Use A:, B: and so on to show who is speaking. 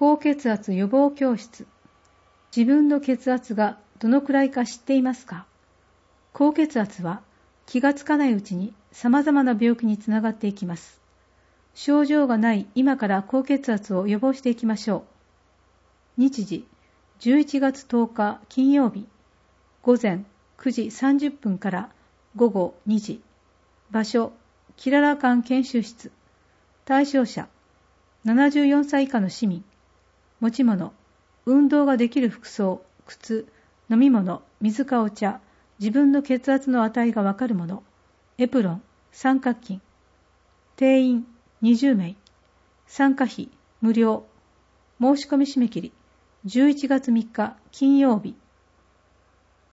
A: 高血圧予防教室。自分の血圧がどのくらいか知っていますか？高血圧は気がつかないうちに様々な病気につながっていきます。症状がない今から高血圧を予防していきましょう。日時、11月10日金曜日、午前9時30分から午後2時。場所、キララ館研修室。対象者、74歳以下の市民。持ち物、運動ができる服装、靴、飲み物、水かお茶、自分の血圧の値がわかるもの、エプロン、三角巾。定員20名。参加費無料。申し込み締め切り11月3日金曜日